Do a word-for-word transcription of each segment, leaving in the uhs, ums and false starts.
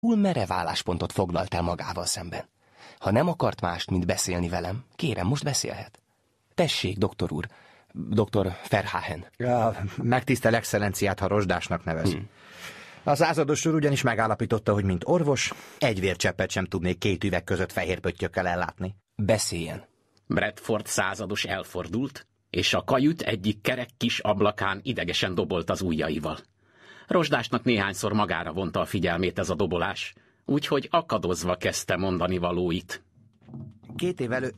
Túl merev álláspontot foglalt el magával szemben. Ha nem akart mást, mint beszélni velem, kérem, most beszélhet. Tessék, doktor úr, doktor Verhagen. Ja, megtisztel excellenciát, ha rozsdásnak nevez. Hmm. A százados úr ugyanis megállapította, hogy mint orvos, egy vércseppet sem tudnék két üveg között fehér pöttyökkel ellátni. Beszéljen. Bradford százados elfordult, és a kajüt egyik kerek kis ablakán idegesen dobolt az ujjaival. Rozsdásnak néhányszor magára vonta a figyelmét ez a dobolás, úgyhogy akadozva kezdte mondani valóit. Két év elő...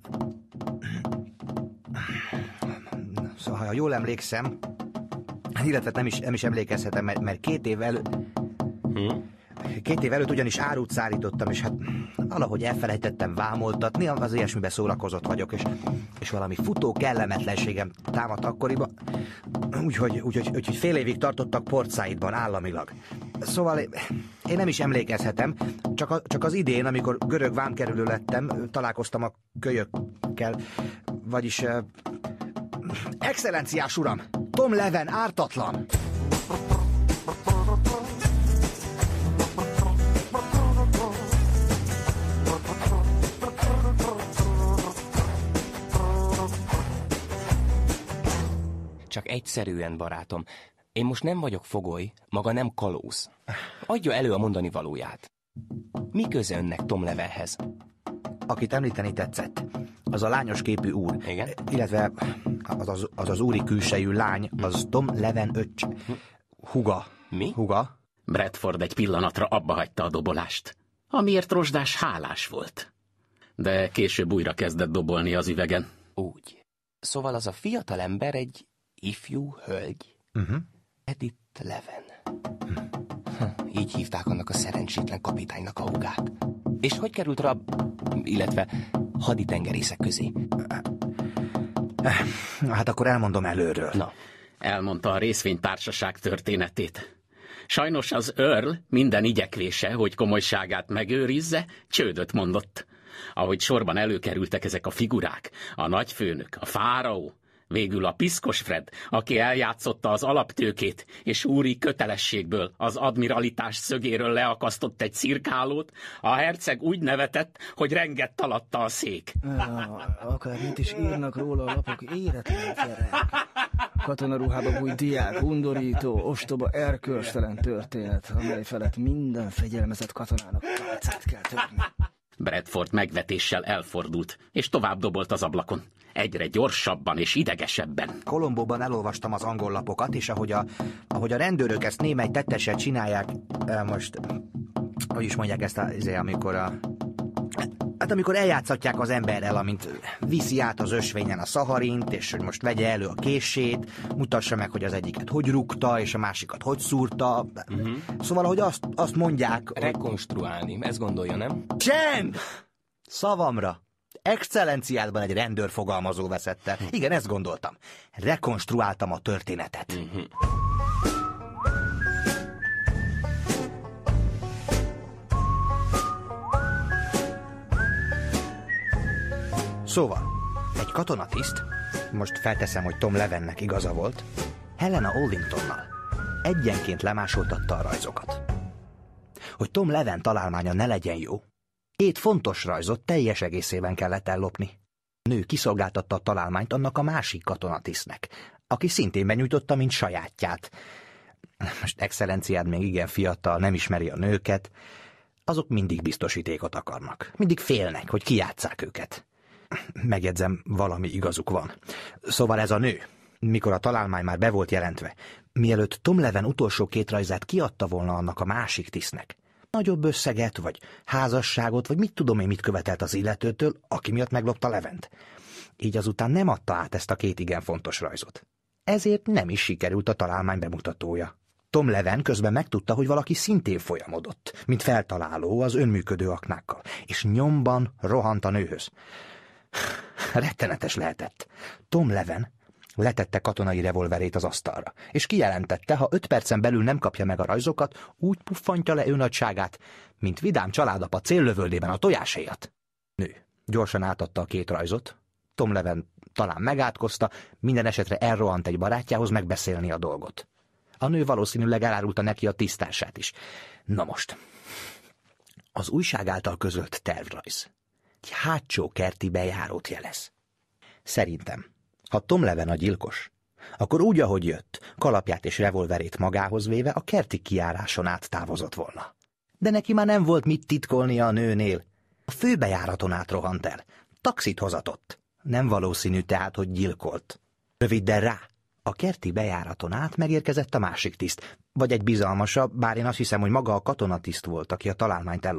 Szóval, ha jól emlékszem, illetve nem is, nem is emlékezhetem, mert, mert két év előtt... Hmm? Két év előtt ugyanis árut szállítottam, és hát valahogy elfelejtettem vámoltatni, az ilyesmibe szórakozott vagyok, és, és valami futó kellemetlenségem támadt akkoriban, úgyhogy, úgyhogy, úgyhogy fél évig tartottak Port Saidban államilag. Szóval én nem is emlékezhetem, csak, a, csak az idén, amikor görög vámkerülő lettem, találkoztam a kölyökkel, vagyis... Uh, excellenciás uram, Tom Leven ártatlan! Csak egyszerűen, barátom. Én most nem vagyok fogoly, maga nem kalóz. Adja elő a mondani valóját. Mi köze önnek Tom Levenhez? Akit említeni tetszett, az a lányos képű úr. Igen? Illetve az az, az, az úri külsejű lány, az Tom Leven öccse. Huga. Mi? Huga. Bradford egy pillanatra abbahagyta a dobolást, amiért rozsdás hálás volt. De később újra kezdett dobolni az üvegen. Úgy. Szóval az a fiatal ember egy ifjú hölgy. Uh-huh. Edith Leven. Hm. Így hívták annak a szerencsétlen kapitánynak a hugát. És hogy került rab... illetve haditengerészek közé? Hát akkor elmondom előről. Na, elmondta a részvénytársaság történetét. Sajnos az Earl minden igyekvése, hogy komolyságát megőrizze, csődöt mondott. Ahogy sorban előkerültek ezek a figurák, a nagyfőnök, a fáraó, végül a piszkos Fred, aki eljátszotta az alaptőkét, és úri kötelességből az admiralitás szögéről leakasztott egy cirkálót, a herceg úgy nevetett, hogy rengett alatta a szék. Ja, akármit is írnak róla a lapok, éretlen kerek. Katonaruhába bújt diák, undorító, ostoba, erkölcstelen történet, amely felett minden fegyelmezett katonának tálcát kell törni. Bradford megvetéssel elfordult, és tovább dobolt az ablakon. Egyre gyorsabban és idegesebben. Kolombóban elolvastam az angol lapokat, és ahogy a, ahogy a rendőrök ezt némely tettesen csinálják, most, hogy is mondják ezt, a, amikor a... Hát amikor eljátszatják az emberrel, amint viszi át az ösvényen a szaharint, és hogy most vegye elő a kését, mutassa meg, hogy az egyiket hogy rúgta, és a másikat hogy szúrta. Uh-huh. Szóval, hogy azt, azt mondják... Rekonstruálni, ezt gondolja, nem? Csend! Szavamra! Excellenciádban egy rendőrfogalmazó veszett el. Igen, ezt gondoltam. Rekonstruáltam a történetet. Uh-huh. Szóval, egy katonatiszt, most felteszem, hogy Tom Levennek igaza volt, Helena Oldingtonnal egyenként lemásoltatta a rajzokat. Hogy Tom Leven találmánya ne legyen jó, két fontos rajzot teljes egészében kellett ellopni. A nő kiszolgáltatta a találmányt annak a másik katonatisztnek, aki szintén benyújtotta, mint sajátját. Most excellenciád még igen fiatal, nem ismeri a nőket, azok mindig biztosítékot akarnak, mindig félnek, hogy kijátsszák őket. Megjegyzem, valami igazuk van. Szóval ez a nő, mikor a találmány már be volt jelentve, mielőtt Tom Leven utolsó két rajzát kiadta volna annak a másik tisztnek, nagyobb összeget, vagy házasságot, vagy mit tudom én mit követelt az illetőtől, aki miatt meglopta Levent. Így azután nem adta át ezt a két igen fontos rajzot. Ezért nem is sikerült a találmány bemutatója. Tom Leven közben megtudta, hogy valaki szintén folyamodott, mint feltaláló az önműködő aknákkal, és nyomban rohant a nőhöz. Rettenetes lehetett. Tom Leven letette katonai revolverét az asztalra, és kijelentette, ha öt percen belül nem kapja meg a rajzokat, úgy puffantja le ő nagyságát, mint vidám családapa céllövöldében a tojáshéjat. Nő gyorsan átadta a két rajzot, Tom Leven talán megátkozta, minden esetre elrohant egy barátjához megbeszélni a dolgot. A nő valószínűleg elárulta neki a tisztását is. Na most, Az újság által közölt tervrajz egy hátsó kerti bejárót jelez. Szerintem, ha Tom Leven a gyilkos, akkor úgy, ahogy jött, kalapját és revolverét magához véve a kerti kijáráson át távozott volna. De neki már nem volt mit titkolnia a nőnél. A főbejáraton át rohant el. Taxit hozatott. Nem valószínű tehát, hogy gyilkolt. Röviddel rá, a kerti bejáraton át megérkezett a másik tiszt, vagy egy bizalmasabb, bár én azt hiszem, hogy maga a katonatiszt volt, aki a találmányt el